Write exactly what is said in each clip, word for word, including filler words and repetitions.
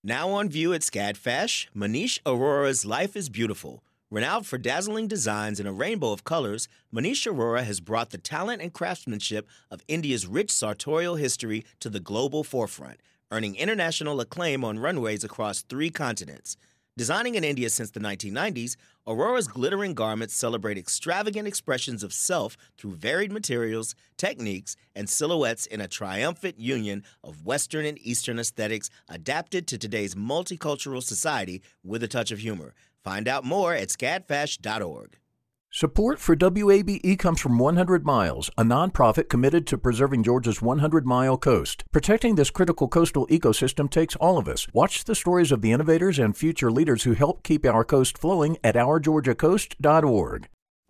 Now on view at SCADFash, Manish Arora's Life is Beautiful. Renowned for dazzling designs in a rainbow of colors, Manish Arora has brought the talent and craftsmanship of India's rich sartorial history to the global forefront, earning international acclaim on runways across three continents. Designing in India since the nineteen nineties, Aurora's glittering garments celebrate extravagant expressions of self through varied materials, techniques, and silhouettes in a triumphant union of Western and Eastern aesthetics adapted to today's multicultural society with a touch of humor. Find out more at scadfash dot org. Support for W A B E comes from one hundred miles, a nonprofit committed to preserving Georgia's one hundred mile coast. Protecting this critical coastal ecosystem takes all of us. Watch the stories of the innovators and future leaders who help keep our coast flowing at our georgia coast dot org.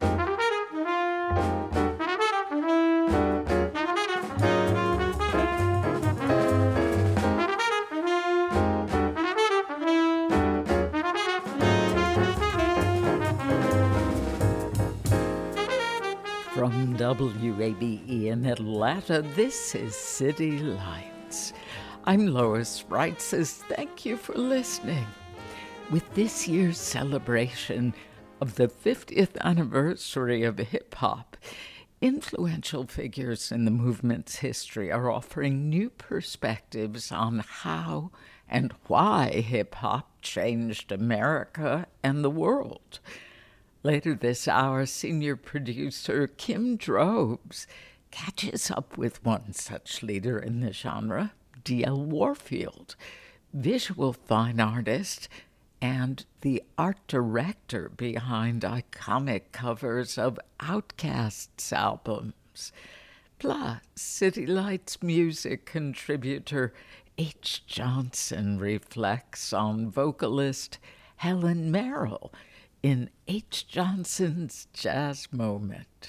From W A B E in Atlanta, this is City Lights. I'm Lois Wright. Says thank you for listening. With this year's celebration of the fiftieth anniversary of hip-hop, influential figures in the movement's history are offering new perspectives on how and why hip-hop changed America and the world. Later this hour, senior producer Kim Drobes catches up with one such leader in the genre, D L Warfield, visual fine artist and the art director behind iconic covers of Outkast's albums. Plus, City Lights music contributor H. Johnson reflects on vocalist Helen Merrill in H. Johnson's Jazz Moment.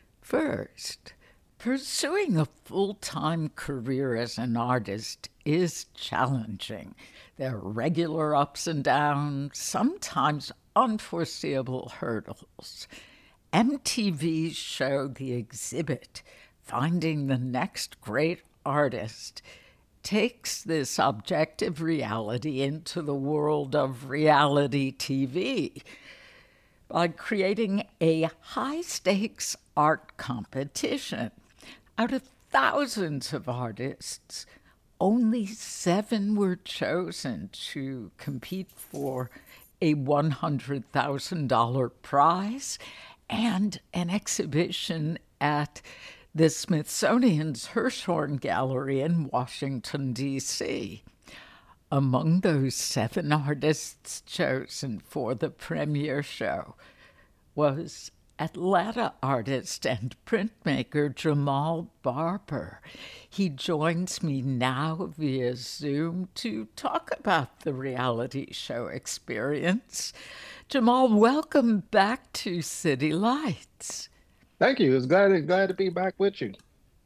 First, pursuing a full-time career as an artist is challenging. There are regular ups and downs, sometimes unforeseeable hurdles. M T V's show The Exhibit, Finding the Next Great Artist, takes this objective reality into the world of reality T V by creating a high-stakes art competition. Out of thousands of artists, only seven were chosen to compete for a one hundred thousand dollars prize and an exhibition at the Smithsonian's Hirshhorn Gallery in Washington, D C Among those seven artists chosen for the premiere show was Atlanta artist and printmaker Jamal Barber. He joins me now via Zoom to talk about the reality show experience. Jamal, welcome back to City Lights. Thank you. It's glad to, glad to be back with you.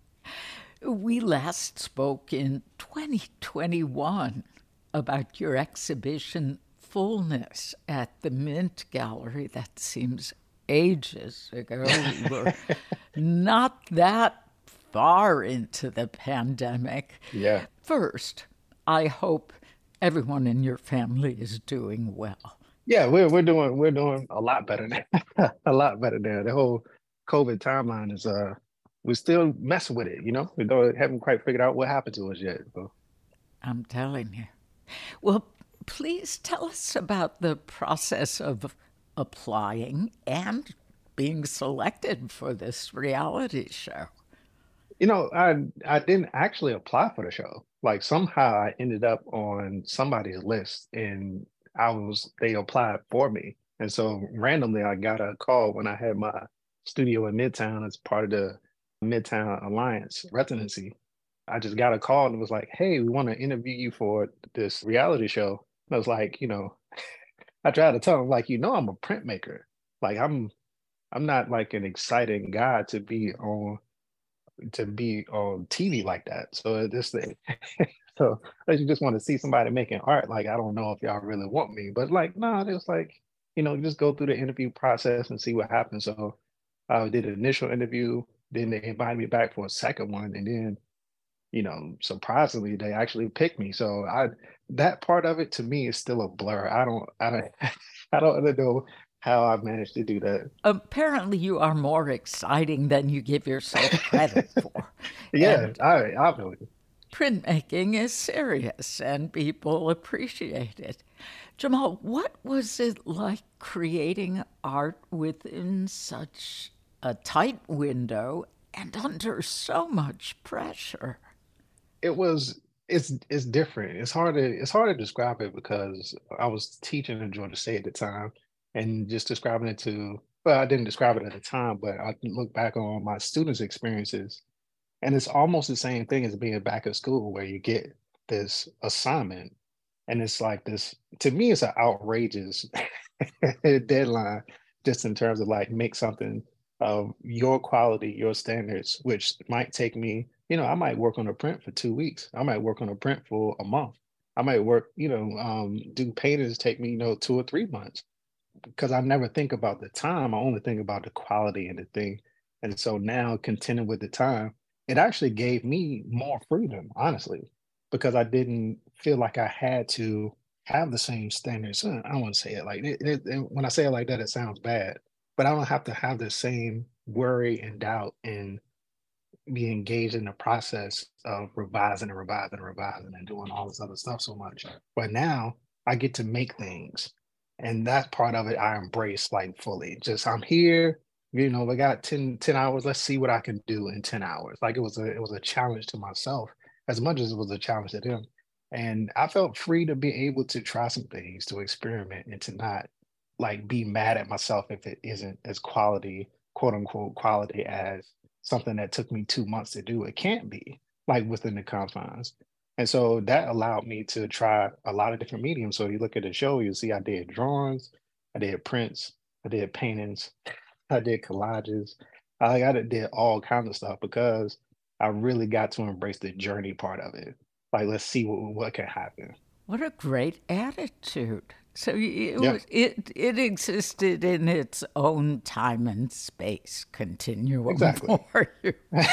We last spoke in twenty twenty-one about your exhibition Fullness at the Mint Gallery. That seems ages ago. We were not that far into the pandemic. Yeah. First, I hope everyone in your family is doing well. Yeah, we're we're doing we're doing a lot better now. a lot better now. The whole COVID timeline is uh we're still messing with it, you know? We don't haven't quite figured out what happened to us yet. So. I'm telling you. Well, please tell us about the process of applying and being selected for this reality show. You know, I I didn't actually apply for the show. Like somehow I ended up on somebody's list and I was they applied for me. And so randomly I got a call when I had my studio in Midtown as part of the Midtown Alliance residency. I just got a call and it was like, hey, we want to interview you for this reality show. And I was like, you know, I tried to tell them, like, you know, I'm a printmaker. Like, I'm, I'm not like an exciting guy to be on, to be on T V like that. So this thing, so I just want to see somebody making art. Like, I don't know if y'all really want me, but like, no, nah, it was like, you know, just go through the interview process and see what happens. So I did an initial interview, then they invited me back for a second one, and then you know, surprisingly, they actually picked me. So I that part of it to me is still a blur. I don't I don't I don't know how I managed to do that. Apparently, you are more exciting than you give yourself credit for. Yeah, And I obviously. printmaking is serious and people appreciate it. Jamal, what was it like creating art within such a tight window and under so much pressure? It was it's it's different. It's hard to it's hard to describe it because I was teaching in Georgia State at the time and just describing it to well, I didn't describe it at the time, but I can look back on my students' experiences. And it's almost the same thing as being back at school where you get this assignment and it's like this to me it's an outrageous deadline just in terms of like make something of your quality, your standards, which might take me, you know, I might work on a print for two weeks. I might work on a print for a month. I might work, you know, um, do paintings take me, you know, two or three months because I never think about the time. I only think about the quality and the thing. And so now contending with the time, it actually gave me more freedom, honestly, because I didn't feel like I had to have the same standards. Uh, I don't want to say it like it, it, it- when I say it like that, it sounds bad, but I don't have to have the same worry and doubt and be engaged in the process of revising and revising and revising and doing all this other stuff so much. But now I get to make things. And that part of it I embrace like fully. Just I'm here, you know, we got ten ten hours. Let's see what I can do in ten hours. Like it was a it was a challenge to myself as much as it was a challenge to them. And I felt free to be able to try some things, to experiment and to not like be mad at myself if it isn't as quality, quote unquote, quality as something that took me two months to do. It can't be like within the confines. And so that allowed me to try a lot of different mediums. So you look at the show, you see I did drawings, I did prints, I did paintings, I did collages. I, I did all kinds of stuff because I really got to embrace the journey part of it. Like, let's see what, what can happen. What a great attitude. So it Yeah, was it it existed in its own time and space continuum exactly. for you.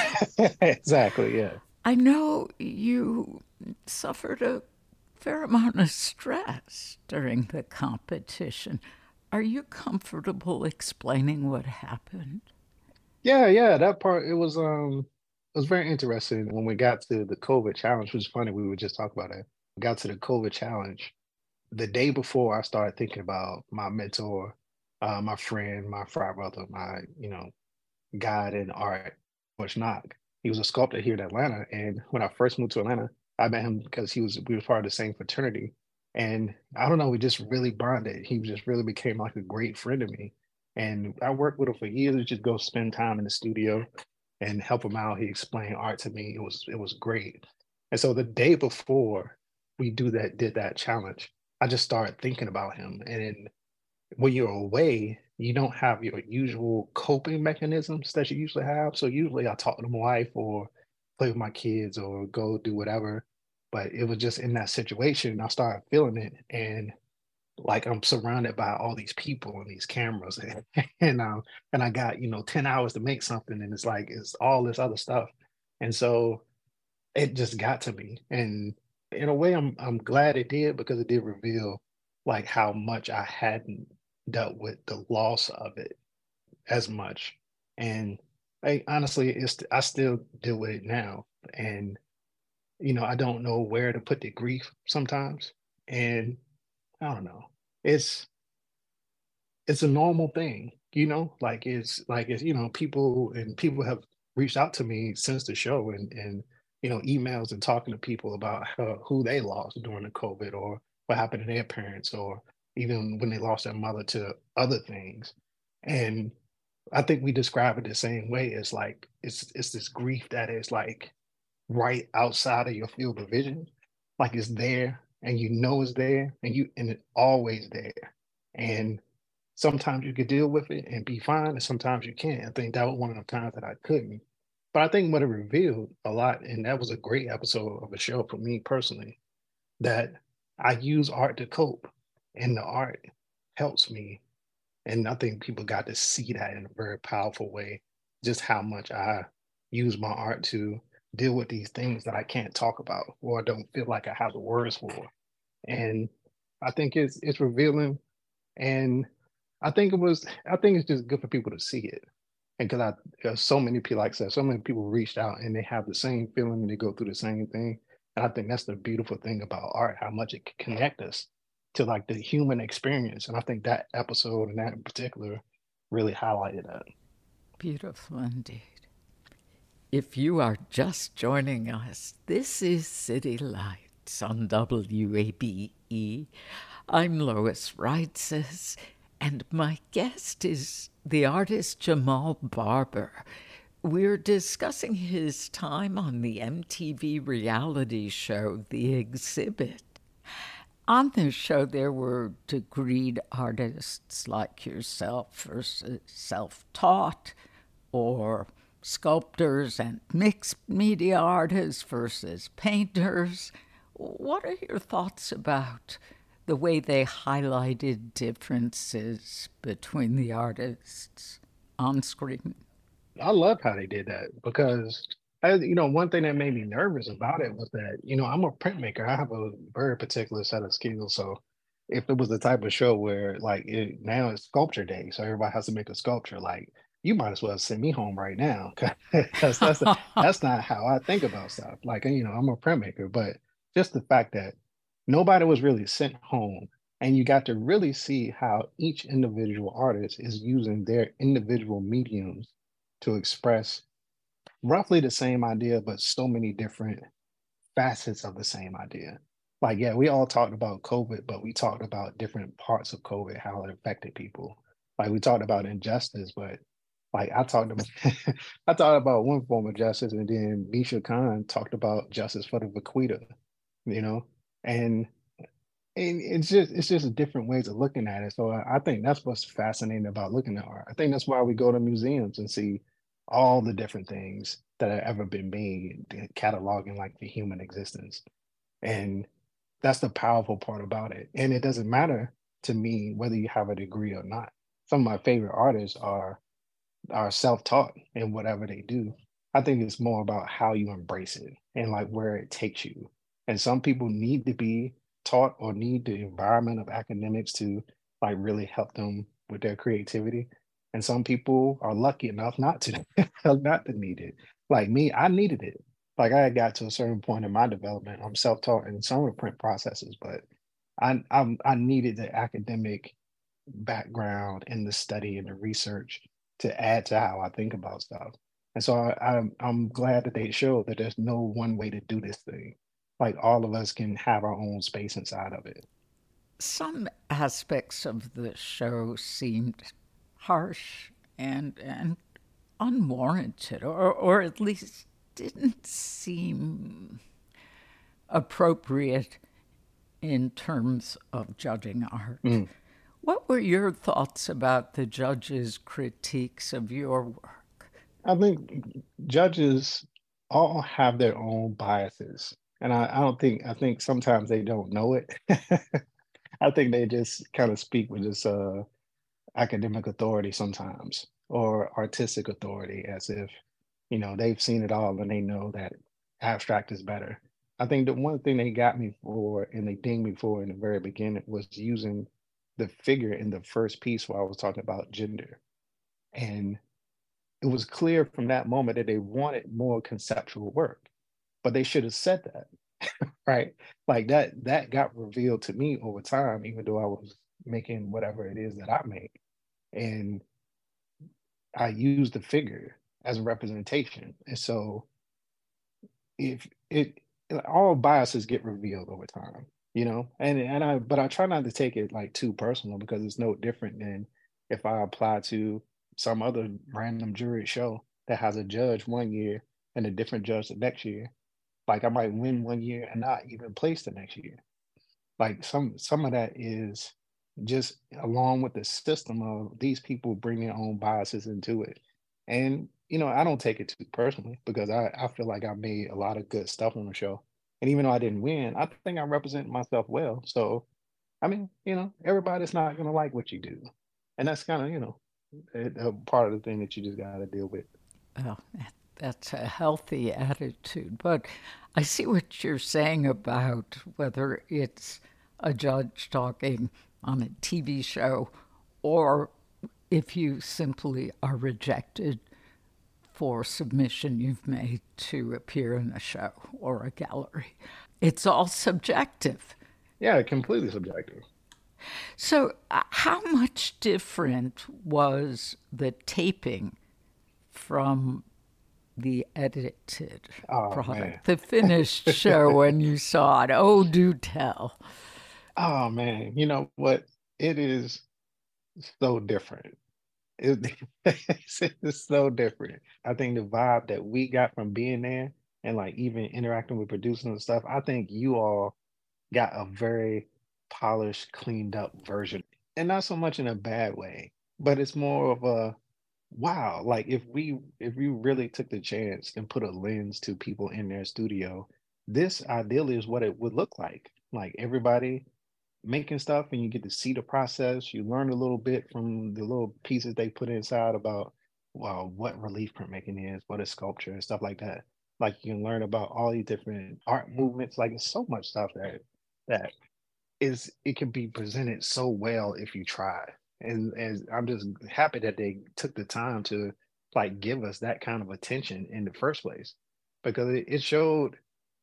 Exactly. Yeah. I know you suffered a fair amount of stress during the competition. Are you comfortable explaining what happened? Yeah, yeah, that part it was um it was very interesting when we got to the COVID challenge, which is funny, we would just talk about it. We got to the COVID challenge. The day before I started thinking about my mentor, uh, my friend, my frat brother, my, you know, guide in art, Bush Knock. He was a sculptor here in Atlanta. And when I first moved to Atlanta, I met him because he was we were part of the same fraternity. And I don't know, we just really bonded. He just really became like a great friend to me. And I worked with him for years, to just go spend time in the studio and help him out. He explained art to me. It was it was great. And so the day before we do that, did that challenge, I just started thinking about him. And when you're away, you don't have your usual coping mechanisms that you usually have. So usually I talk to my wife or play with my kids or go do whatever. But it was just in that situation, I started feeling it. And like I'm surrounded by all these people and these cameras and and, um, and I got, you know, ten hours to make something and it's like it's all this other stuff. And so it just got to me. And in a way I'm I'm glad it did because it did reveal like how much I hadn't dealt with the loss of it as much. And I honestly it's I still deal with it now. And you know, I don't know where to put the grief sometimes. And I don't know. It's it's a normal thing, you know, like it's like it's you know people and people have reached out to me since the show and and you know emails and talking to people about how, who they lost during the COVID or what happened to their parents or even when they lost their mother to other things. And I think we describe it the same way. It's like it's it's this grief that is like right outside of your field of vision, like it's there and you know it's there and you and it's always there. And sometimes you could deal with it and be fine, and sometimes you can't. I think that was one of the times that I couldn't. But I think what it revealed a lot, and that was a great episode of a show for me personally, that I use art to cope, and the art helps me. And I think people got to see that in a very powerful way, just how much I use my art to deal with these things that I can't talk about or don't feel like I have the words for. And I think it's it's revealing, and I think it was I think it's just good for people to see it. And because I there's so many people, like I said, so many people reached out and they have the same feeling and they go through the same thing. And I think that's the beautiful thing about art, how much it can connect us to like the human experience. And I think that episode and that in particular really highlighted that. Beautiful indeed. If you are just joining us, this is City Lights on W A B E. I'm Lois Reitzes, and my guest is the artist Jamal Barber. We're discussing his time on the M T V reality show, The Exhibit. On the show, there were degreed artists like yourself versus self-taught, or sculptors and mixed media artists versus painters. What are your thoughts about the way they highlighted differences between the artists on screen? I love how they did that because, I, you know, one thing that made me nervous about it was that, you know, I'm a printmaker. I have a very particular set of skills. So if it was the type of show where like it, now it's sculpture day, so everybody has to make a sculpture, like you might as well send me home right now because that's that's not how I think about stuff. Like, you know, I'm a printmaker, but just the fact that nobody was really sent home, and you got to really see how each individual artist is using their individual mediums to express roughly the same idea, but so many different facets of the same idea. Like, yeah, we all talked about COVID, but we talked about different parts of COVID, how it affected people. Like we talked about injustice, but like I talked about, I talked about one form of justice, and then Misha Khan talked about justice for the vaquita, you know, and, and it's just it's just different ways of looking at it. So I, I think that's what's fascinating about looking at art. I think that's why we go to museums and see all the different things that have ever been made, cataloging like the human existence, and that's the powerful part about it. And it doesn't matter to me whether you have a degree or not. Some of my favorite artists are are self-taught in whatever they do. I think it's more about how you embrace it and like where it takes you. And some people need to be taught or need the environment of academics to like really help them with their creativity. And some people are lucky enough not to, not to need it. Like me, I needed it. Like I got to a certain point in my development. I'm self-taught in some of the print processes, but I I, I needed the academic background and the study and the research to add to how I think about stuff. And so I, I'm I'm glad that they showed that there's no one way to do this thing. Like all of us can have our own space inside of it. Some aspects of the show seemed harsh and and unwarranted, or or at least didn't seem appropriate in terms of judging art. Mm. What were your thoughts about the judges' critiques of your work? I think judges all have their own biases. And I, I don't think, I think sometimes they don't know it. I think they just kind of speak with this uh, academic authority sometimes, or artistic authority, as if, you know, they've seen it all and they know that abstract is better. I think the one thing they got me for and they dinged me for in the very beginning was using the figure in the first piece where I was talking about gender. And it was clear from that moment that they wanted more conceptual work, but they should have said that, right? Like that, that got revealed to me over time, even though I was making whatever it is that I make. And I used the figure as a representation. And so if it, all biases get revealed over time. You know, and and I but I try not to take it like too personal, because it's no different than if I apply to some other random jury show that has a judge one year and a different judge the next year. Like I might win one year and not even place the next year. Like some some of that is just along with the system of these people bring their own biases into it. And you know, I don't take it too personally because I, I feel like I made a lot of good stuff on the show. And even though I didn't win, I think I represent myself well. So, I mean, you know, everybody's not going to like what you do. And that's kind of, you know, a, a part of the thing that you just got to deal with. Well, That's a healthy attitude. But I see what you're saying about whether it's a judge talking on a T V show or if you simply are rejected for submission you've made to appear in a show or a gallery. It's all subjective. Yeah, completely subjective. So, uh, how much different was the taping from the edited Oh, product, man. the finished show when you saw it? Oh, do tell. Oh, man. You know what? It is so different. It, it's so different. I think the vibe that we got from being there and like even interacting with producers and stuff, I think you all got a very polished, cleaned up version. And not so much in a bad way, but it's more of a wow, like if we if we really took the chance and put a lens to people in their studio, this ideally is what it would look like. Like everybody making stuff and you get to see the process. You learn a little bit from the little pieces they put inside about well, what relief printmaking is, what is sculpture and stuff like that. Like you can learn about all these different art movements. Like it's so much stuff that that is it can be presented so well if you try. And and I'm just happy that they took the time to like give us that kind of attention in the first place because it, it showed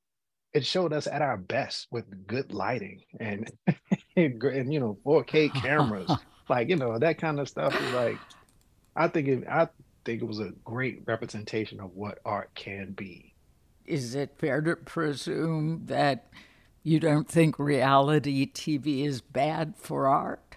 it showed us at our best with good lighting and and, and you know four K cameras, like you know that kind of stuff is like I think it I think it was a great representation of what art can be. Is it fair to presume that you don't think reality T V is bad for art?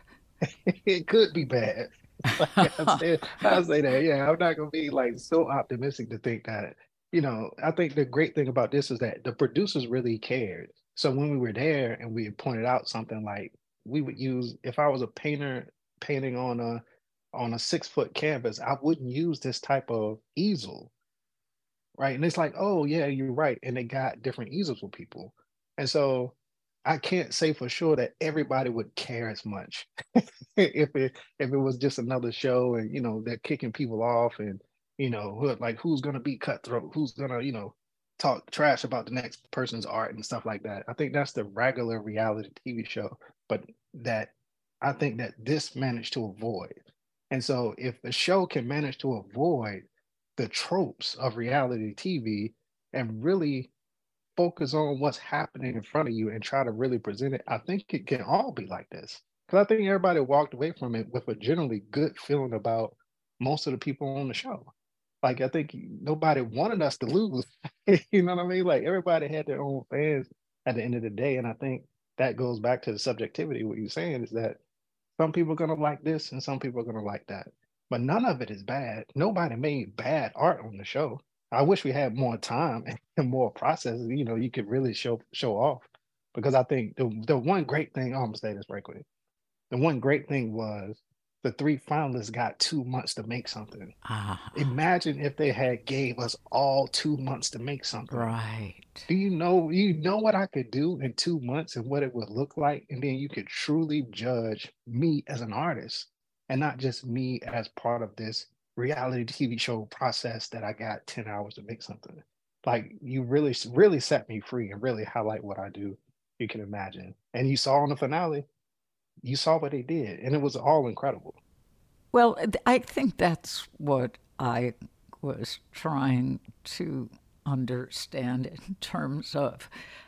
It could be bad. Like I say, I say that. Yeah, I'm not gonna be like so optimistic to think that. You know, I think the great thing about this is that the producers really cared. So when we were there and we had pointed out something like we would use, if I was a painter painting on a on a six foot canvas, I wouldn't use this type of easel, right? And it's like, oh yeah, you're right. And they got different easels for people, and so I can't say for sure that everybody would care as much if it if it was just another show and you know they're kicking people off and you know who, like who's gonna be cutthroat, who's gonna you know talk trash about the next person's art and stuff like that. I think that's the regular reality T V show, but that I think that this managed to avoid. And so if the show can manage to avoid the tropes of reality T V and really focus on what's happening in front of you and try to really present it, I think it can all be like this. Because I think everybody walked away from it with a generally good feeling about most of the people on the show. Like I think nobody wanted us to lose. You know what I mean? Like everybody had their own fans at the end of the day. And I think that goes back to the subjectivity. What you're saying is that some people are gonna like this and some people are gonna like that. But none of it is bad. Nobody made bad art on the show. I wish we had more time and more processes, you know, you could really show show off. Because I think the the one great thing, I'm gonna say this right quick. The one great thing was the three finalists got two months to make something. Ah, Imagine if they had gave us all two months to make something. right. Do you know you know what I could do in two months and what it would look like? And then you could truly judge me as an artist and not just me as part of this reality T V show process that I got ten hours to make something. Like you really, really set me free and really highlight what I do. You can imagine. And you saw in the finale, you saw what they did, and it was all incredible. Well, I think that's what I was trying to understand in terms of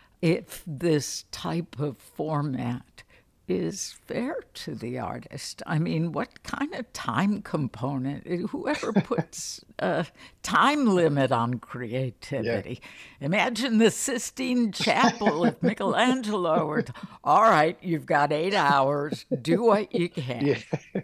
if this type of format is fair to the artist. I mean, what kind of time component? Whoever puts a time limit on creativity. Yeah. Imagine the Sistine Chapel if Michelangelo were, to, all right, you've got eight hours, do what you can. Yeah,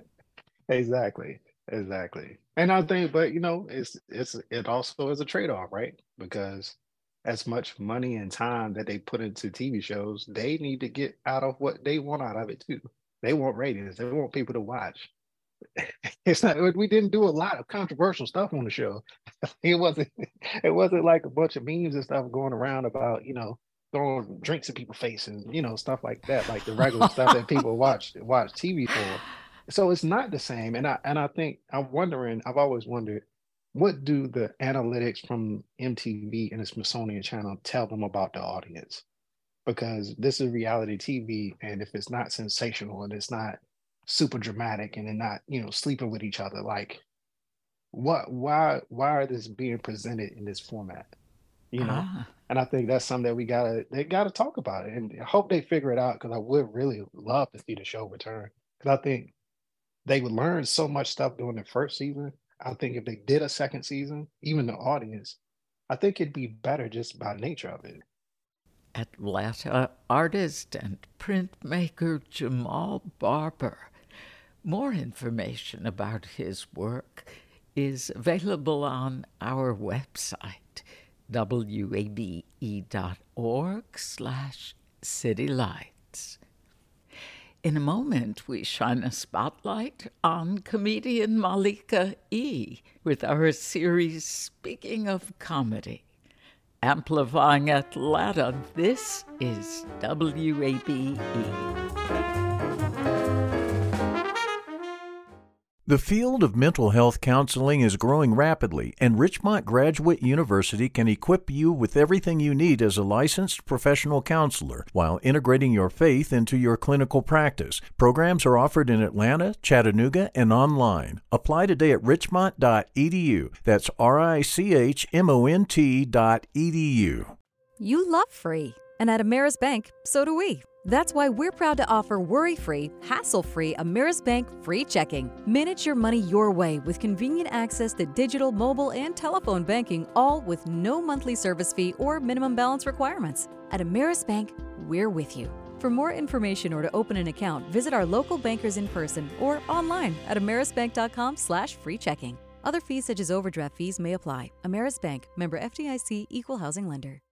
exactly, exactly. And I think, but you know, it's it's it also is a trade-off, right? Because as much money and time that they put into T V shows, they need to get out of what they want out of it too. They want ratings. They want people to watch. It's not. We didn't do a lot of controversial stuff on the show. It wasn't. It wasn't like a bunch of memes and stuff going around about you know throwing drinks in people's face and you know stuff like that, like the regular stuff that people watch watch T V for. So it's not the same. And I and I think I'm wondering. I've always wondered what do the analytics from M T V and the Smithsonian Channel tell them about the audience? Because this is reality T V, and if it's not sensational and it's not super dramatic and they're not, you know, sleeping with each other, like what why why are this being presented in this format? You know? Ah. And I think that's something that we gotta they gotta talk about it. And I hope they figure it out, because I would really love to see the show return. Because I think they would learn so much stuff during the first season. I think if they did a second season, even the audience, I think it'd be better just by nature of it. Atlanta artist and printmaker Jamal Barber. More information about his work is available on our website, W A B E dot org slash citylights. In a moment, we shine a spotlight on comedian Malika E. with our series Speaking of Comedy. Amplifying Atlanta, this is W A B E. The field of mental health counseling is growing rapidly, and Richmont Graduate University can equip you with everything you need as a licensed professional counselor while integrating your faith into your clinical practice. Programs are offered in Atlanta, Chattanooga, and online. Apply today at richmont dot e d u. That's R I C H M O N T dot E D U. You love free, and at Ameris Bank, so do we. That's why we're proud to offer worry-free, hassle-free Ameris Bank free checking. Manage your money your way with convenient access to digital, mobile, and telephone banking, all with no monthly service fee or minimum balance requirements. At Ameris Bank, we're with you. For more information or to open an account, visit our local bankers in person or online at amerisbank dot com slash free checking. Other fees such as overdraft fees may apply. Ameris Bank, member F D I C, equal housing lender.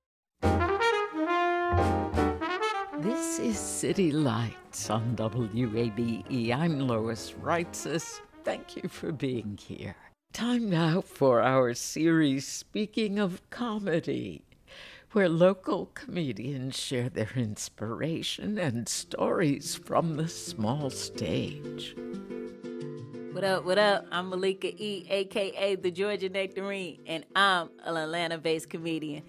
This is City Lights on W A B E. I'm Lois Reitzes. Thank you for being here. Time now for our series Speaking of Comedy, where local comedians share their inspiration and stories from the small stage. What up, what up? I'm Malika E., a k a. The Georgia Nectarine, and I'm an Atlanta-based comedian.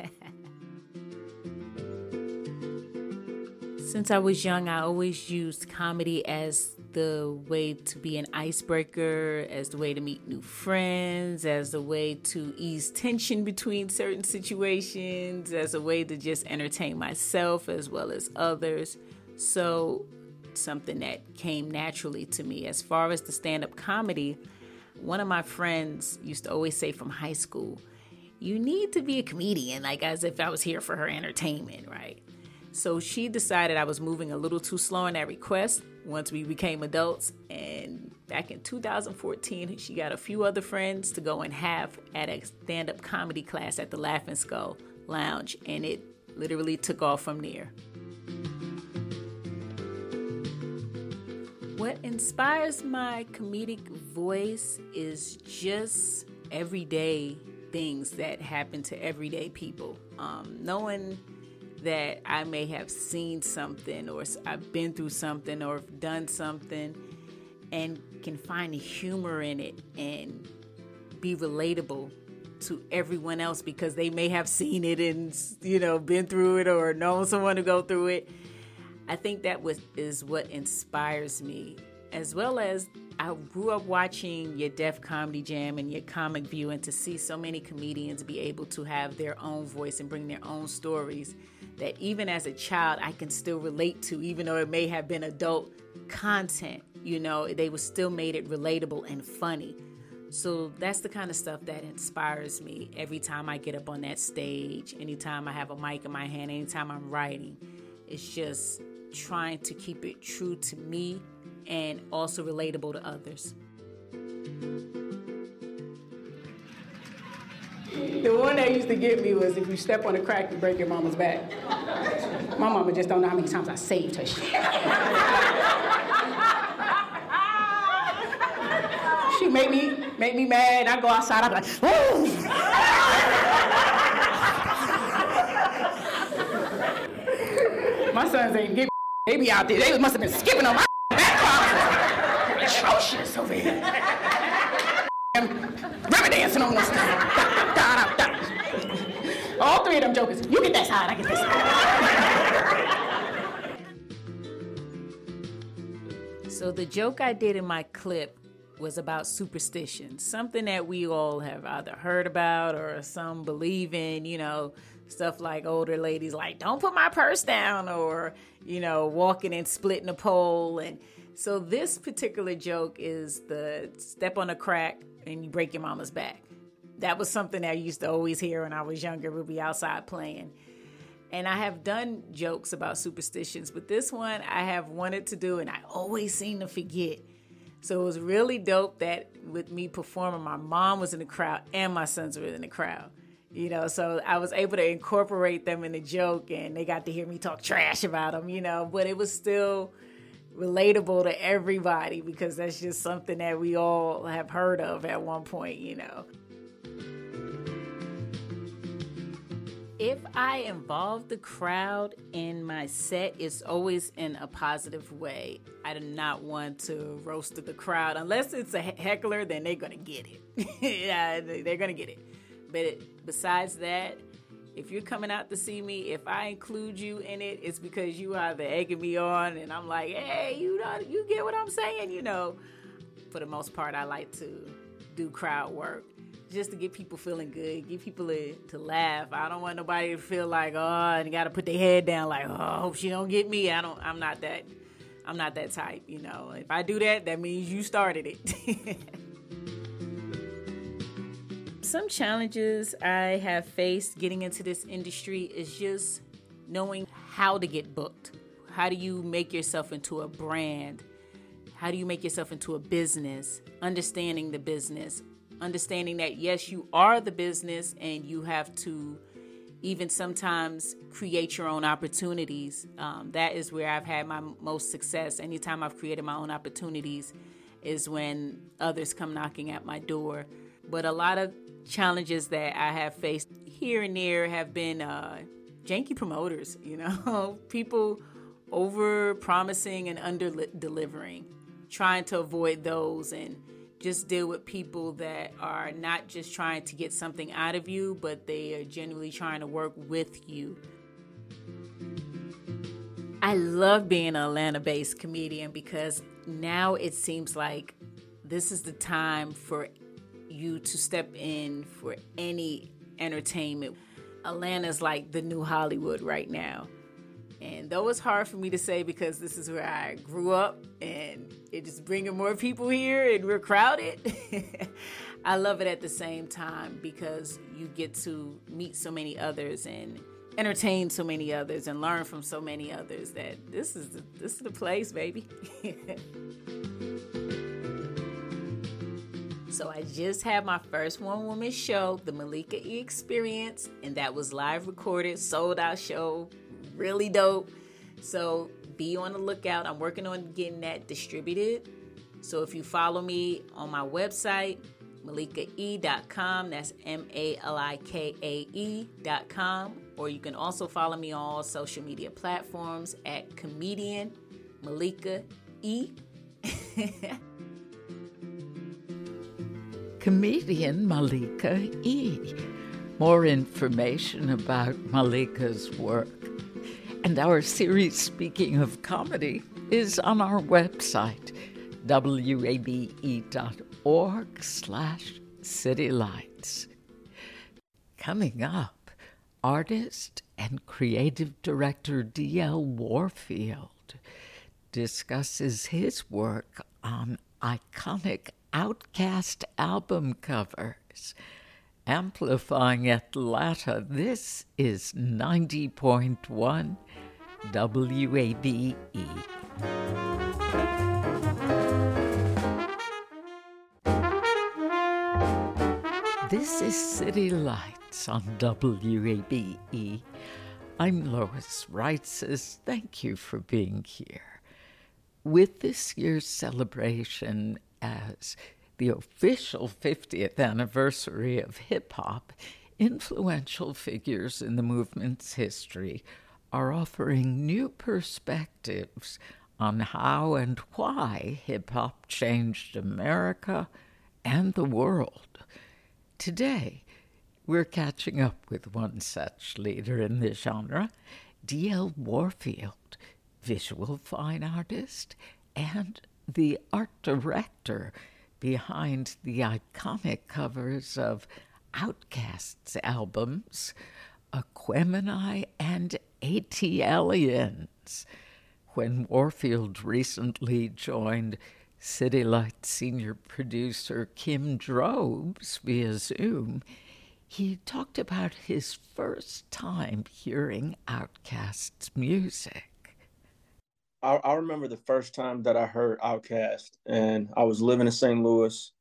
Since I was young, I always used comedy as the way to be an icebreaker, as the way to meet new friends, as the way to ease tension between certain situations, as a way to just entertain myself as well as others. So something that came naturally to me. As far as the stand-up comedy, one of my friends used to always say from high school, you need to be a comedian, like as if I was here for her entertainment, right? So she decided I was moving a little too slow in that request once we became adults. And back in two thousand fourteen, she got a few other friends to go and have at a stand-up comedy class at the Laughing Skull Lounge. And it literally took off from there. What inspires my comedic voice is just everyday things that happen to everyday people. Um, knowing that I may have seen something or I've been through something or done something and can find the humor in it and be relatable to everyone else because they may have seen it and, you know, been through it or known someone to go through it. I think that was, is what inspires me, as well as I grew up watching your Def Comedy Jam and your Comic View, and to see so many comedians be able to have their own voice and bring their own stories that even as a child I can still relate to, even though it may have been adult content, you know, they was still made it relatable and funny. So that's the kind of stuff that inspires me every time I get up on that stage, anytime I have a mic in my hand, anytime I'm writing. It's just trying to keep it true to me and also relatable to others. The one that used to get me was if you step on a crack, you break your mama's back. My mama just don't know how many times I saved her shit. She made me, made me mad. I go outside, I'm like, woo! My sons ain't get me. They be out there. They must have been skipping on my back. Atrocious over here. river dancing on us. Da, da, da, da. All three of them jokers. You get that side, I get this side. So the joke I did in my clip was about superstition, something that we all have either heard about or some believe in, you know, stuff like older ladies like, don't put my purse down, or, you know, walking and splitting a pole. And so this particular joke is the step on a crack and you break your mama's back. That was something that I used to always hear when I was younger. We'd be outside playing. And I have done jokes about superstitions, but this one I have wanted to do and I always seem to forget. So it was really dope that with me performing, my mom was in the crowd and my sons were in the crowd. You know, so I was able to incorporate them in the joke and they got to hear me talk trash about them, you know, but it was still relatable to everybody because that's just something that we all have heard of at one point, you know. If I involve the crowd in my set, it's always in a positive way. I do not want to roast the crowd. Unless it's a heckler, then they're going to get it. Yeah, they're going to get it. But it, besides that, if you're coming out to see me, if I include you in it, it's because you are the egging me on. And I'm like, hey, you know, you get what I'm saying? You know, for the most part, I like to do crowd work. Just to get people feeling good, get people to, to laugh. I don't want nobody to feel like, oh, and you got to put their head down like, oh, I hope she don't get me. I don't, I'm not that, I'm not that type, you know. If I do that, that means you started it. Some challenges I have faced getting into this industry is just knowing how to get booked. How do you make yourself into a brand? How do you make yourself into a business? Understanding the business. Understanding that, yes, you are the business and you have to even sometimes create your own opportunities. Um, that is where I've had my most success. Anytime I've created my own opportunities is when others come knocking at my door. But a lot of challenges that I have faced here and there have been uh, janky promoters, you know, people over promising and under delivering, trying to avoid those and just deal with people that are not just trying to get something out of you, but they are genuinely trying to work with you. I love being an Atlanta-based comedian because now it seems like this is the time for you to step in for any entertainment. Atlanta's like the new Hollywood right now. And though it's hard for me to say because this is where I grew up and it is bringing more people here and we're crowded, I love it at the same time because you get to meet so many others and entertain so many others and learn from so many others that this is the, this is the place, baby. So I just had my first one-woman show, the Malika E Experience, and that was live recorded, sold out show. Really dope. So be on the lookout. I'm working on getting that distributed. So if you follow me on my website, malika e dot com, that's M A L I K A E dot com, or you can also follow me on all social media platforms at Comedian Malika E. Comedian Malika E. More information about Malika's work and our series, Speaking of Comedy, is on our website, W A B E dot org slash City Lights. Coming up, artist and creative director D L Warfield discusses his work on iconic Outkast album covers. Amplifying Atlanta, this is ninety point one W A B E. This is City Lights on W A B E. I'm Lois Reitzes. Thank you for being here. With this year's celebration as the official fiftieth anniversary of hip-hop, influential figures in the movement's history are offering new perspectives on how and why hip-hop changed America and the world. Today, we're catching up with one such leader in the genre, D L Warfield, visual fine artist and the art director behind the iconic covers of Outkast's albums, Aquemini and ATLiens. When Warfield recently joined City Lights senior producer Kim Drobes via Zoom, he talked about his first time hearing Outkast's music. I, I remember the first time that I heard Outkast, and I was living in Saint Louis,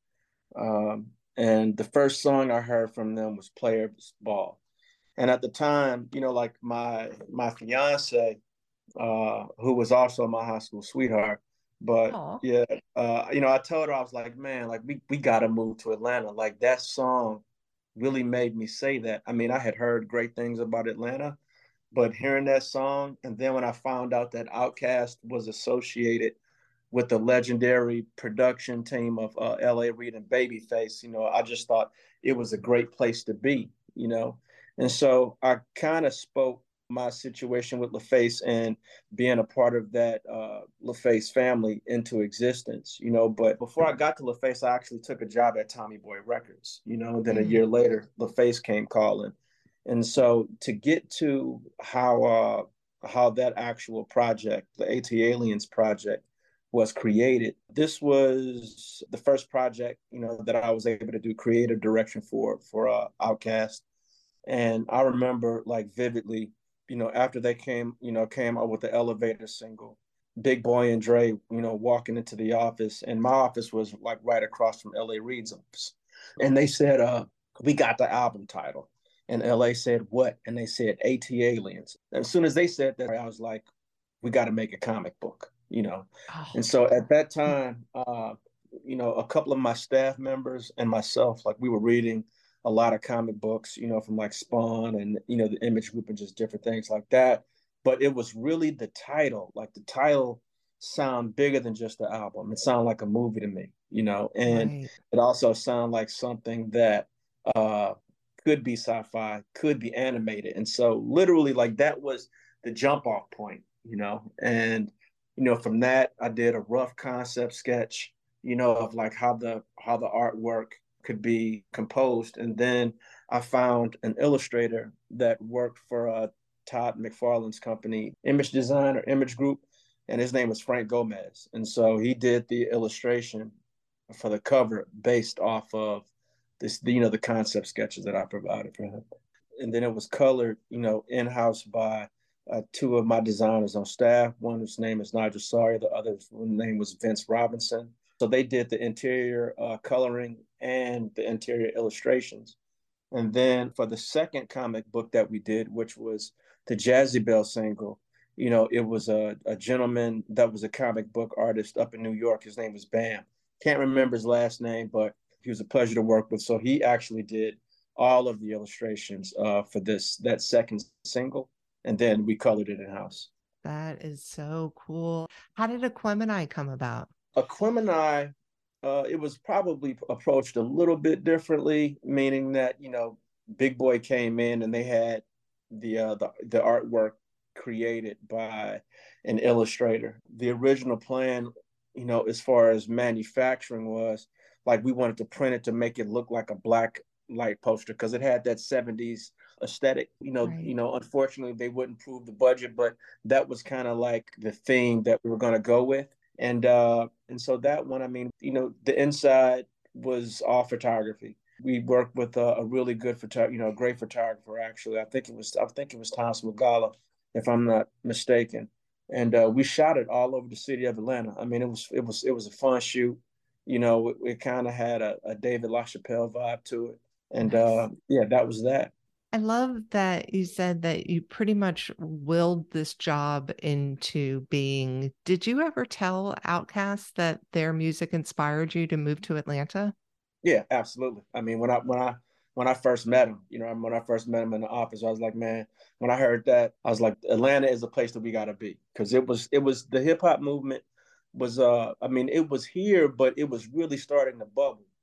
um, and the first song I heard from them was Players Ball. And at the time, you know, like my my fiance, uh, who was also my high school sweetheart, but Aww. yeah, uh, you know, I told her, I was like, man, like we we got to move to Atlanta. Like that song really made me say that. I mean, I had heard great things about Atlanta, but hearing that song, and then when I found out that Outkast was associated with the legendary production team of uh, L A Reid and Babyface, you know, I just thought it was a great place to be, you know. And so I kind of spoke my situation with LaFace and being a part of that uh, LaFace family into existence, you know. But before I got to LaFace, I actually took a job at Tommy Boy Records, you know. Then mm. a year later, LaFace came calling. And so to get to how uh, how that actual project, the ATLiens project, was created, this was the first project, you know, that I was able to do creative direction for for uh, Outkast. And I remember like vividly, you know, after they came, you know, came out with the Elevator single, Big Boy and Dre, you know, walking into the office, and my office was like right across from L A Reid's office. And they said, uh, we got the album title. And L A said, what? And they said, ATLiens. And as soon as they said that, I was like, we got to make a comic book, you know? Oh. And so at that time, uh, you know, a couple of my staff members and myself, like we were reading a lot of comic books, you know, from like Spawn and, you know, the Image Group and just different things like that. But it was really the title, like the title sound bigger than just the album. It sounded like a movie to me, you know, and right. It also sounded like something that uh, could be sci-fi, could be animated. And so literally like that was the jump off point, you know, and, you know, from that, I did a rough concept sketch, you know, of like how the, how the artwork could be composed. And then I found an illustrator that worked for uh, Todd McFarlane's company, Image Design or Image Group, and his name was Frank Gomez. And so he did the illustration for the cover based off of this, you know, the concept sketches that I provided for him. And then it was colored, you know, in-house by uh, two of my designers on staff. One whose name is Nigel Sawyer, the other's name was Vince Robinson. So they did the interior uh, coloring and the interior illustrations. And then for the second comic book that we did, which was the Jazzy Bell single, you know, it was a, a gentleman that was a comic book artist up in New York. His name was Bam. Can't remember his last name, but he was a pleasure to work with. So he actually did all of the illustrations uh, for this, that second single. And then we colored it in-house. That is so cool. How did Aquemini come about? Aquemini, uh, it was probably approached a little bit differently, meaning that, you know, Big Boy came in and they had the, uh, the the artwork created by an illustrator. The original plan, you know, as far as manufacturing was, like we wanted to print it to make it look like a black light poster because it had that seventies aesthetic. You know, right. you know, unfortunately they wouldn't prove the budget, but that was kind of like the theme that we were going to go with. And uh, and so that one, I mean, you know, the inside was all photography. We worked with a, a really good photographer, you know, a great photographer, actually. I think it was, I think it was Thomas Magala, if I'm not mistaken. And uh, we shot it all over the city of Atlanta. I mean, it was, it was, it was a fun shoot. You know, it, it kind of had a, a David LaChapelle vibe to it. And nice. uh, yeah, that was that. I love that you said that you pretty much willed this job into being. Did you ever tell Outkast that their music inspired you to move to Atlanta? Yeah, absolutely. I mean, when I when I when I first met him, you know, when I first met him in the office, I was like, man, when I heard that, I was like, Atlanta is a place that we gotta be, because it was it was the hip hop movement was uh I mean, it was here, but it was really starting to bubble.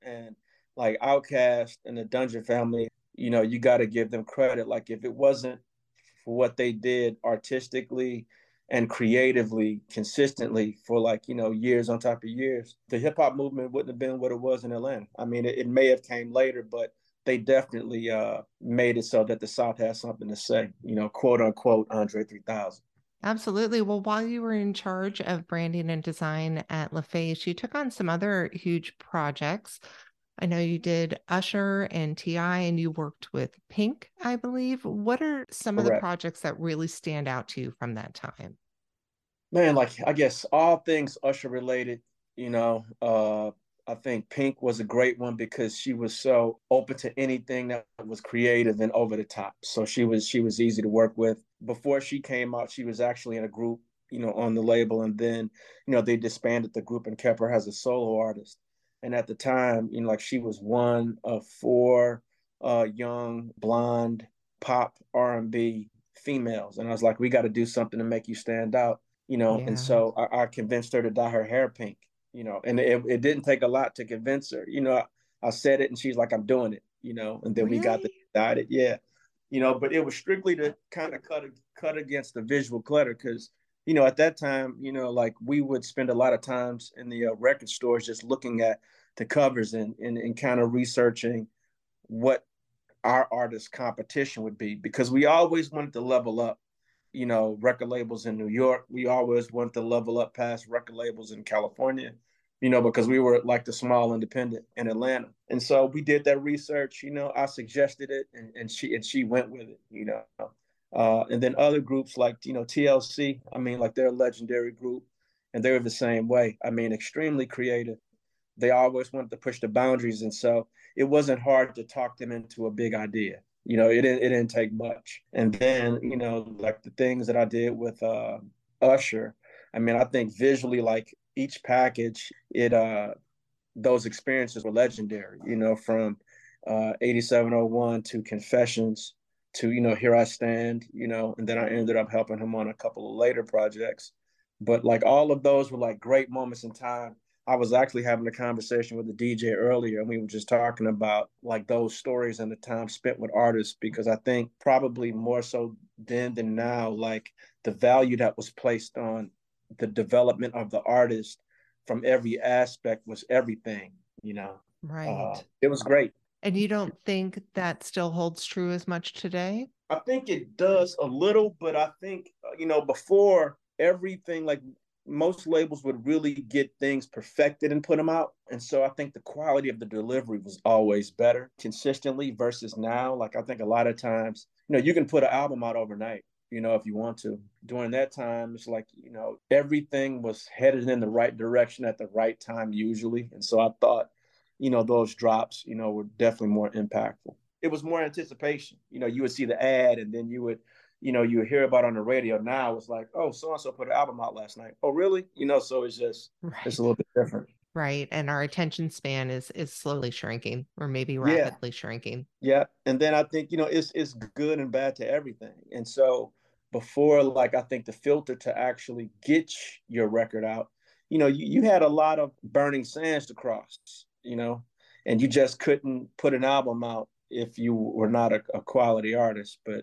And like Outkast and the Dungeon Family, you know, you got to give them credit. Like if it wasn't for what they did artistically and creatively, consistently for like, you know, years on top of years, the hip hop movement wouldn't have been what it was in Atlanta. I mean, it, it may have came later, but they definitely uh, made it so that the South has something to say, you know, quote unquote, Andre three thousand. Absolutely. Well, while you were in charge of branding and design at LaFace, you took on some other huge projects. I know you did Usher and T I, and you worked with Pink, I believe. What are some Correct. of the projects that really stand out to you from that time? Man, like, I guess all things Usher related, you know, uh, I think Pink was a great one because she was so open to anything that was creative and over the top. So she was she was easy to work with. Before she came out, she was actually in a group, you know, on the label. And then, you know, they disbanded the group and kept her as a solo artist. And at the time, you know, like she was one of four uh, young, blonde, pop R and B females. And I was like, we got to do something to make you stand out, you know. Yeah. And so I, I convinced her to dye her hair pink, you know, and it, it didn't take a lot to convince her. You know, I, I said it and she's like, I'm doing it, you know, and then Really? we got the dyed it. Yeah. You know, but it was strictly to kind of cut, cut against the visual clutter because, you know, at that time, you know, like we would spend a lot of times in the uh, record stores just looking at the covers and, and, and kind of researching what our artist competition would be because we always wanted to level up, you know, record labels in New York. We always wanted to level up past record labels in California, you know, because we were like the small independent in Atlanta. And so we did that research, you know, I suggested it and, and she and she went with it, you know. Uh, and then other groups like, you know, T L C, I mean, like they're a legendary group and they were the same way. I mean, extremely creative. They always wanted to push the boundaries. And so it wasn't hard to talk them into a big idea. You know, it didn't, it didn't take much. And then, you know, like the things that I did with uh, Usher, I mean, I think visually, like each package, it, uh, those experiences were legendary, you know, from uh, eighty-seven oh one to Confessions to, you know, Here I Stand, you know, and then I ended up helping him on a couple of later projects. But like all of those were like great moments in time. I was actually having a conversation with the D J earlier, and we were just talking about like those stories and the time spent with artists, because I think probably more so then than now, like the value that was placed on the development of the artist from every aspect was everything, you know. Right. Uh, it was great. And you don't think that still holds true as much today? I think it does a little, but I think, you know, before everything, like most labels would really get things perfected and put them out. And so I think the quality of the delivery was always better consistently versus now. Like I think a lot of times, you know, you can put an album out overnight, you know, if you want to. During that time, it's like, you know, everything was headed in the right direction at the right time usually. And so I thought, you know, those drops, you know, were definitely more impactful. It was more anticipation. You know, you would see the ad and then you would, you know, you would hear about it on the radio. Now it's like, oh, so-and-so put an album out last night. Oh, really? You know, so it's just, right. It's a little bit different. Right. And our attention span is is slowly shrinking, or maybe rapidly yeah. shrinking. Yeah. And then I think, you know, it's it's good and bad to everything. And so before, like, I think the filter to actually get your record out, you know, you, you had a lot of burning sands to cross, you know, and you just couldn't put an album out if you were not a, a quality artist. But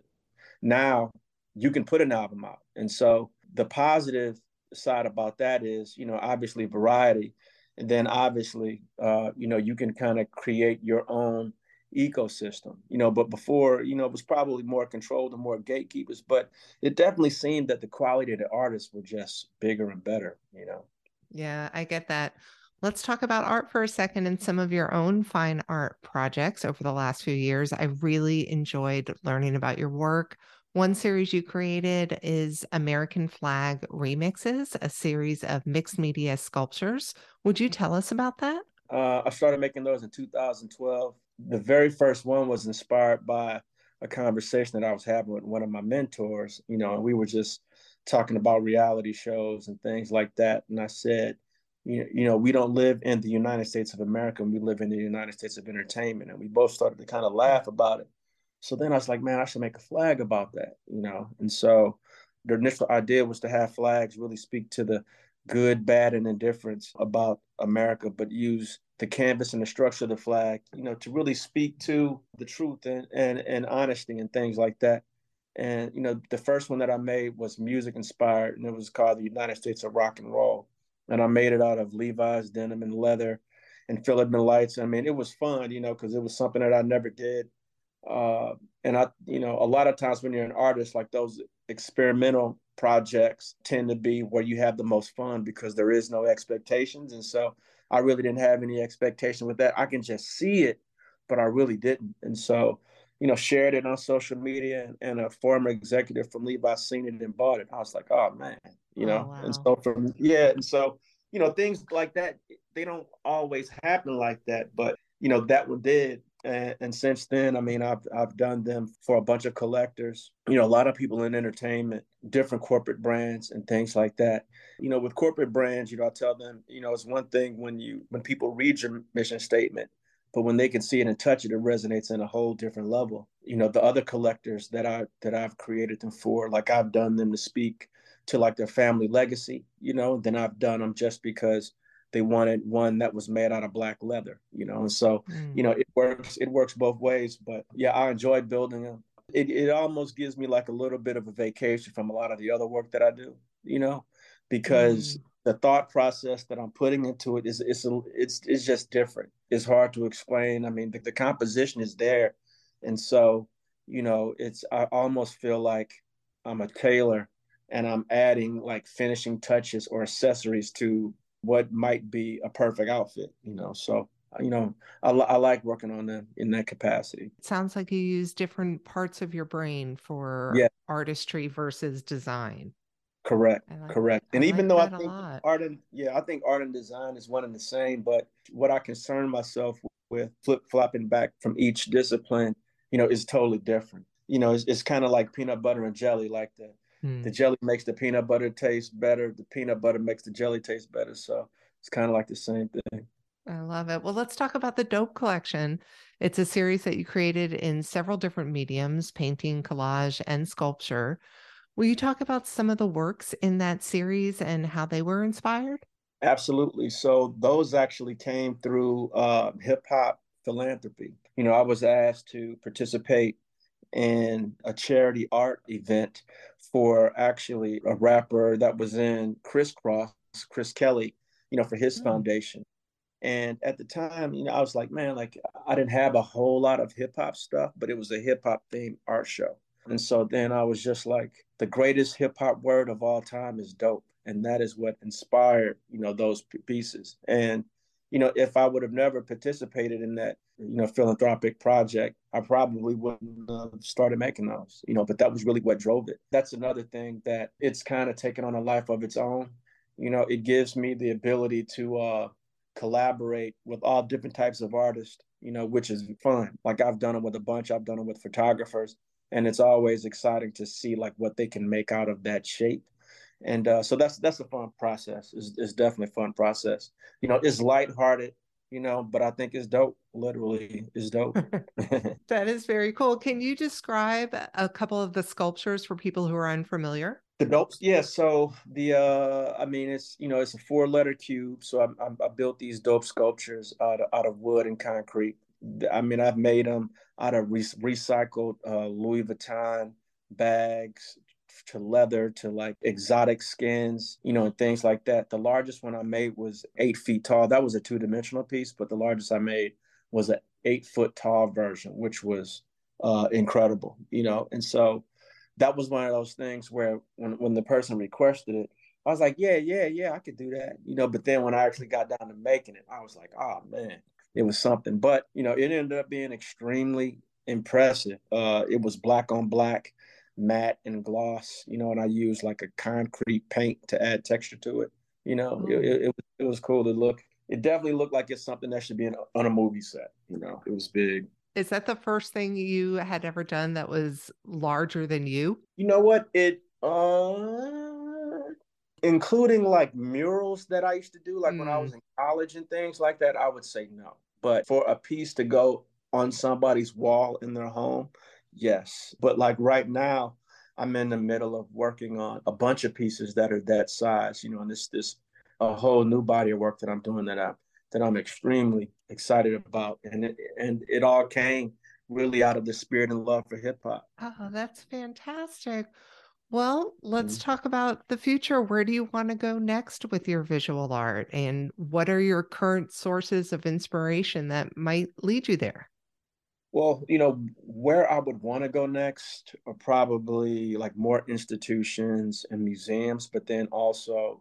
now you can put an album out. And so the positive side about that is, you know, obviously variety. And then obviously, uh, you know, you can kind of create your own ecosystem, you know, but before, you know, it was probably more controlled and more gatekeepers, but it definitely seemed that the quality of the artists were just bigger and better, you know? Yeah, I get that. Let's talk about art for a second and some of your own fine art projects over the last few years. I really enjoyed learning about your work. One series you created is American Flag Remixes, a series of mixed media sculptures. Would you tell us about that? Uh, I started making those in two thousand twelve. The very first one was inspired by a conversation that I was having with one of my mentors, you know, and we were just talking about reality shows and things like that. And I said, you you know, we don't live in the United States of America, we live in the United States of entertainment. And we both started to kind of laugh about it. So then I was like, man, I should make a flag about that, you know? And so the initial idea was to have flags really speak to the good, bad, and indifference about America, but use the canvas and the structure of the flag, you know, to really speak to the truth and, and, and honesty and things like that. And, you know, the first one that I made was music inspired, and it was called The United States of Rock and Roll. And I made it out of Levi's denim and leather and filament lights. I mean, it was fun, you know, because it was something that I never did. Uh, and I, you know, a lot of times when you're an artist, like those experimental projects tend to be where you have the most fun because there is no expectations. And so I really didn't have any expectation with that. I can just see it, but I really didn't. And so, you know, shared it on social media, and, and a former executive from Levi seen it and bought it. I was like, oh man, you know, Oh, wow. and so from, yeah. And so, you know, things like that, they don't always happen like that, but you know, that one did. And, and since then, I mean, I've I've done them for a bunch of collectors, you know, a lot of people in entertainment, different corporate brands and things like that. You know, with corporate brands, you know, I tell them, you know, it's one thing when you when people read your mission statement, but when they can see it and touch it, it resonates in a whole different level. You know, the other collectors that I that I've created them for, like I've done them to speak to like their family legacy, you know, then I've done them just because they wanted one that was made out of black leather, you know. And so, Mm. you know, it works, it works both ways. But yeah, I enjoy building them. It it almost gives me like a little bit of a vacation from a lot of the other work that I do, you know, because Mm. the thought process that I'm putting into it is it's a, it's it's just different. It's hard to explain. I mean, the, the composition is there, and so, you know, it's I almost feel like I'm a tailor and I'm adding like finishing touches or accessories to what might be a perfect outfit, you know. So, you know, I, I like working on them in that capacity. It sounds like you use different parts of your brain for Yeah, artistry versus design. correct, I like correct. I And like even though I that a think lot. art and yeah, I think art and design is one and the same, but what I concern myself with flip flopping back from each discipline, you know, is totally different. You know, it's, it's kind of like peanut butter and jelly, like the the Mm. jelly makes the peanut butter taste better, the peanut butter makes the jelly taste better. So it's kind of like the same thing. I love it. Well, let's talk about the Dope Collection. It's a series that you created in several different mediums, painting, collage, and sculpture. Will you talk about some of the works in that series and how they were inspired? Absolutely. So those actually came through uh, hip hop philanthropy. You know, I was asked to participate in a charity art event for actually a rapper that was in Criss Cross, Chris Kelly, you know, for his Mm. foundation. And at the time, you know, I was like, man, like I didn't have a whole lot of hip hop stuff, but it was a hip hop themed art show. And so then I was just like, the greatest hip hop word of all time is dope. And that is what inspired, you know, those p- pieces. And, you know, if I would have never participated in that, you know, philanthropic project, I probably wouldn't have started making those, you know, but that was really what drove it. That's another thing that it's kind of taken on a life of its own. You know, it gives me the ability to, uh, collaborate with all different types of artists, you know, which is fun. Like I've done it with a bunch, I've done it with photographers, and it's always exciting to see like what they can make out of that shape. And uh, so that's that's a fun process. It's, it's definitely a fun process. You know, it's lighthearted, you know, but I think it's dope. Literally, it's dope. That is very cool. Can you describe a couple of the sculptures for people who are unfamiliar? The dopes, yeah. So the, uh, I mean, it's you know, it's a four-letter cube. So I, I, I built these dope sculptures out of, out of wood and concrete. I mean, I've made them out of re- recycled uh, Louis Vuitton bags to leather to like exotic skins, you know, and things like that. The largest one I made was eight feet tall. That was a two-dimensional piece, but the largest I made was an eight-foot tall version, which was uh, incredible, you know, and so that was one of those things where when when the person requested it, I was like, yeah, yeah, yeah, I could do that, you know. But then when I actually got down to making it, I was like, oh man, it was something. But you know, it ended up being extremely impressive. Uh, it was black on black, matte and gloss, you know, and I used like a concrete paint to add texture to it. You know, it Oh. it, it, it was cool to look. It definitely looked like it's something that should be in, on a movie set. You know, it was big. Is that the first thing you had ever done that was larger than you? You know what? It uh including like murals that I used to do, like when I was Mm. in college and things like that, I would say no. But for a piece to go on somebody's wall in their home, yes. But like right now, I'm in the middle of working on a bunch of pieces that are that size, you know, and this this a whole new body of work that I'm doing that I'm that I'm extremely excited about, and it, and it all came really out of the spirit and love for hip hop. Oh, that's fantastic. Well, let's Mm-hmm. talk about the future. Where do you want to go next with your visual art? And what are your current sources of inspiration that might lead you there? Well, you know, where I would want to go next are probably like more institutions and museums, but then also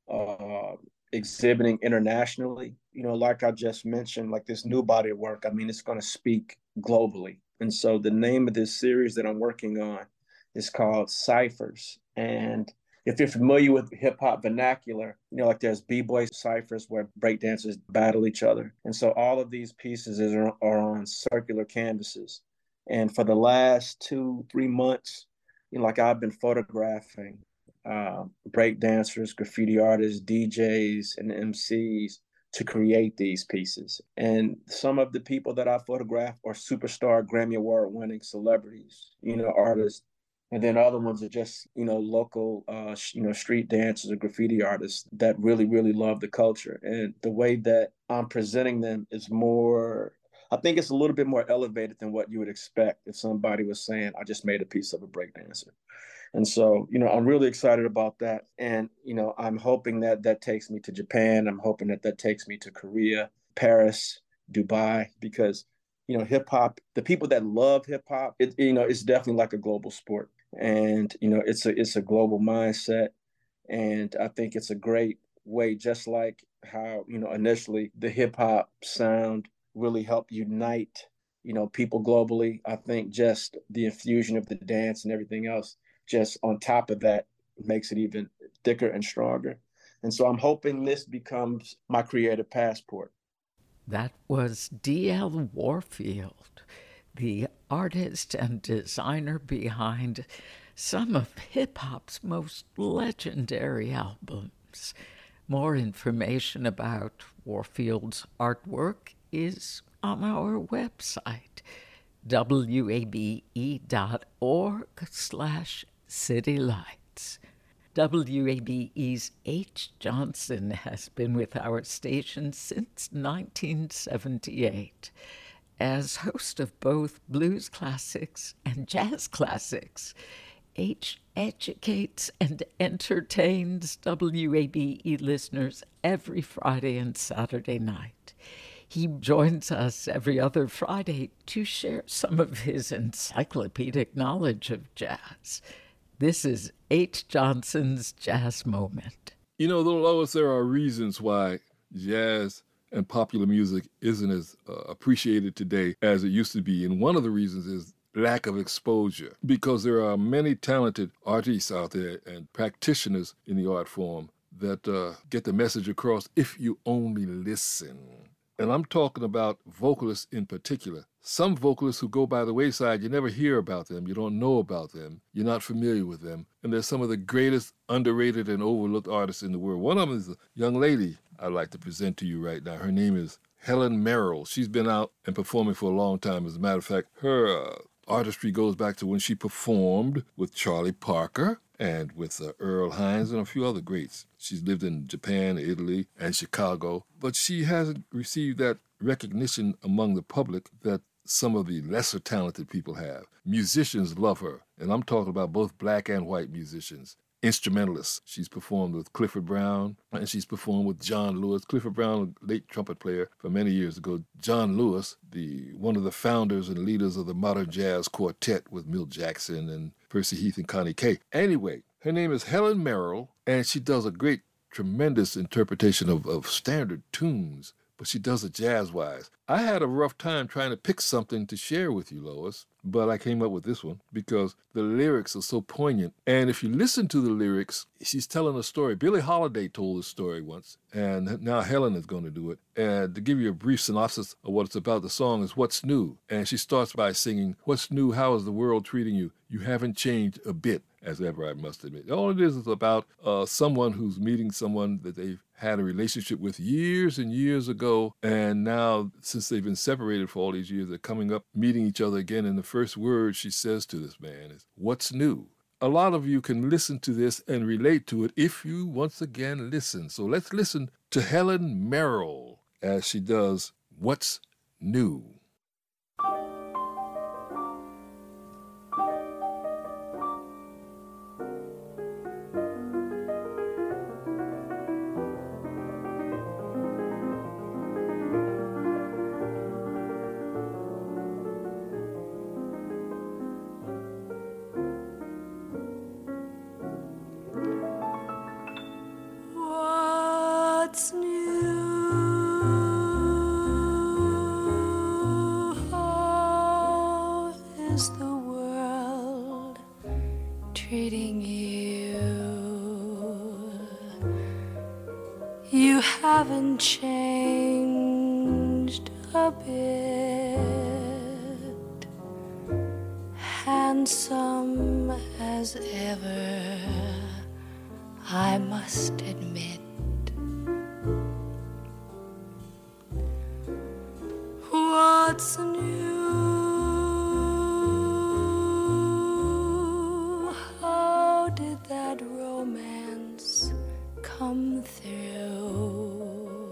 uh, exhibiting internationally. You know, like I just mentioned, like this new body of work, I mean, it's going to speak globally. And so the name of this series that I'm working on is called Ciphers. And if you're familiar with hip hop vernacular, you know, like there's b-boy ciphers where breakdancers battle each other. And so all of these pieces are, are on circular canvases. And for the last two, three months, you know, like I've been photographing uh, breakdancers, graffiti artists, D Js, and M Cs to create these pieces. And some of the people that I photograph are superstar Grammy Award winning celebrities, you know, artists. And then other ones are just, you know, local, uh, you know, street dancers or graffiti artists that really, really love the culture. And the way that I'm presenting them is more, I think it's a little bit more elevated than what you would expect if somebody was saying, I just made a piece of a breakdancer. And so, you know, I'm really excited about that. And, you know, I'm hoping that that takes me to Japan. I'm hoping that that takes me to Korea, Paris, Dubai, because, you know, hip hop, the people that love hip hop, it, you know, it's definitely like a global sport. And, you know, it's a, it's a global mindset. And I think it's a great way, just like how, you know, initially the hip hop sound really helped unite, you know, people globally. I think just the infusion of the dance and everything else, just on top of that, makes it even thicker and stronger. And so I'm hoping this becomes my creative passport. That was D L Warfield, the artist and designer behind some of hip-hop's most legendary albums. More information about Warfield's artwork is on our website, W A B E dot org slash City Lights. W A B E's H. Johnson has been with our station since nineteen seventy-eight. As host of both blues classics and jazz classics, H educates and entertains W A B E listeners every Friday and Saturday night. He joins us every other Friday to share some of his encyclopedic knowledge of jazz. This is H. Johnson's Jazz Moment. You know, Lois, there are reasons why jazz and popular music isn't as uh, appreciated today as it used to be. And one of the reasons is lack of exposure, because there are many talented artists out there and practitioners in the art form that uh, get the message across if you only listen. And I'm talking about vocalists in particular. Some vocalists who go by the wayside, you never hear about them, you don't know about them, you're not familiar with them. And they're some of the greatest underrated and overlooked artists in the world. One of them is a young lady I'd like to present to you right now. Her name is Helen Merrill. She's been out and performing for a long time. As a matter of fact, her uh, artistry goes back to when she performed with Charlie Parker and with uh, Earl Hines and a few other greats. She's lived in Japan, Italy, and Chicago, but she hasn't received that recognition among the public that some of the lesser talented people have. Musicians love her, and I'm talking about both black and white musicians. Instrumentalists. She's performed with Clifford Brown, and she's performed with John Lewis. Clifford Brown, a late trumpet player from many years ago. John Lewis, the one of the founders and leaders of the modern jazz quartet with Milt Jackson and Percy Heath and Connie Kay. Anyway, her name is Helen Merrill, and she does a great, tremendous interpretation of, of standard tunes, but she does it jazz-wise. I had a rough time trying to pick something to share with you, Lois, but I came up with this one because the lyrics are so poignant. And if you listen to the lyrics, she's telling a story. Billie Holiday told a story once, and now Helen is going to do it. And to give you a brief synopsis of what it's about, the song is What's New? And she starts by singing, what's new? How is the world treating you? You haven't changed a bit, as ever, I must admit. All it is is about uh, someone who's meeting someone that they've had a relationship with years and years ago, and now, since they've been separated for all these years, they're coming up, meeting each other again, and the first word she says to this man is, what's new? a lot of you can listen to this and relate to it if you once again listen. So let's listen to Helen Merrill as she does What's New. What's new? How is the world treating you? You haven't changed a bit. Handsome as ever, I must admit. What's new? How did that romance come through?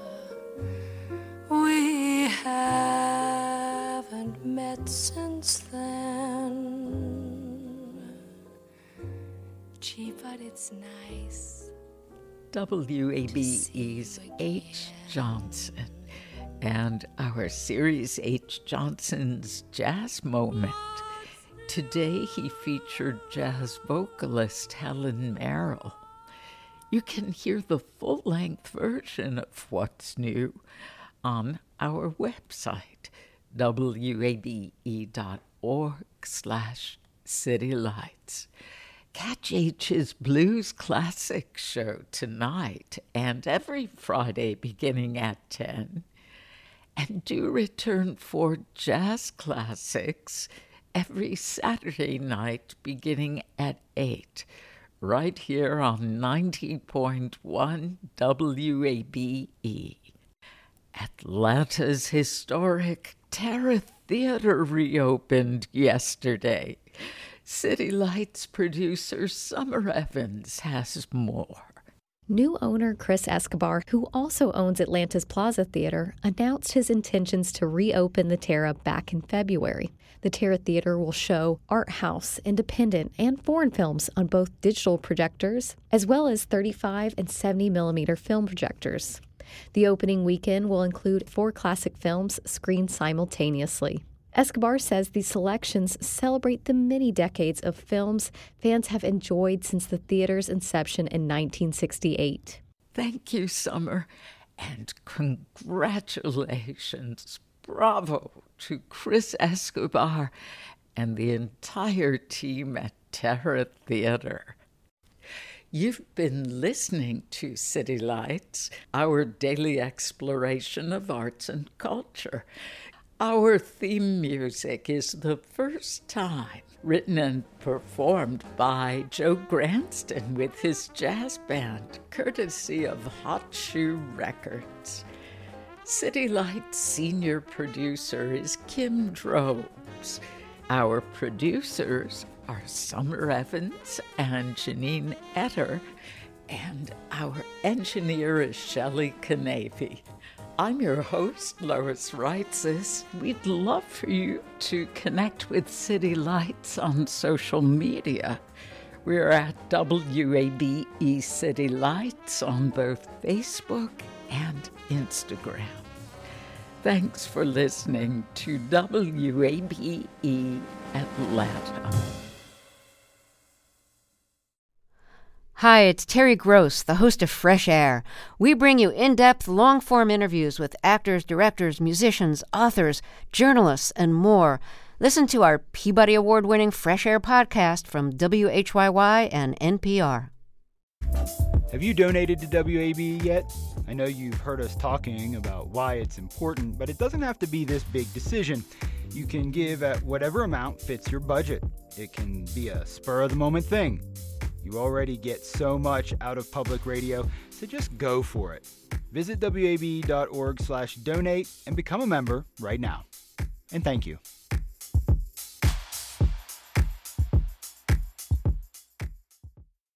We haven't met since then. Gee, but it's nice. W A B E's H. Johnson and our Series H. Johnson's Jazz Moment. Today he featured jazz vocalist Helen Merrill. You can hear the full-length version of What's New on our website, W A B E dot org slash City Lights. Catch H's Blues Classic show tonight and every Friday beginning at ten. And do return for Jazz Classics every Saturday night beginning at eight, right here on ninety point one W A B E. Atlanta's historic Terra Theater reopened yesterday. City Lights producer Summer Evans has more. New owner Chris Escobar, who also owns Atlanta's Plaza Theater, announced his intentions to reopen the Terra back in February. The Terra Theater will show art house, independent, and foreign films on both digital projectors, as well as thirty-five and seventy millimeter film projectors. The opening weekend will include four classic films screened simultaneously. Escobar says these selections celebrate the many decades of films fans have enjoyed since the theater's inception in nineteen sixty-eight. Thank you, Summer, and congratulations. Bravo to Chris Escobar and the entire team at Terra Theater. You've been listening to City Lights, our daily exploration of arts and culture. Our theme music is The First Time, written and performed by Joe Granston with his jazz band, courtesy of Hot Shoe Records. City Lights senior producer is Kim Drobes. Our producers are Summer Evans and Janine Etter, and our engineer is Shelley Canavy. I'm your host, Lois Reitzes. We'd love for you to connect with City Lights on social media. We're at W A B E City Lights on both Facebook and Instagram. Thanks for listening to W A B E Atlanta. Hi, it's Terry Gross, the host of Fresh Air. We bring you in-depth, long-form interviews with actors, directors, musicians, authors, journalists, and more. Listen to our Peabody Award-winning Fresh Air podcast from W H Y Y and N P R. Have you donated to W A B E yet? I know you've heard us talking about why it's important, but it doesn't have to be this big decision. You can give at whatever amount fits your budget. It can be a spur-of-the-moment thing. You already get so much out of public radio, so just go for it. Visit W A B E dot org slash donate and become a member right now. And thank you.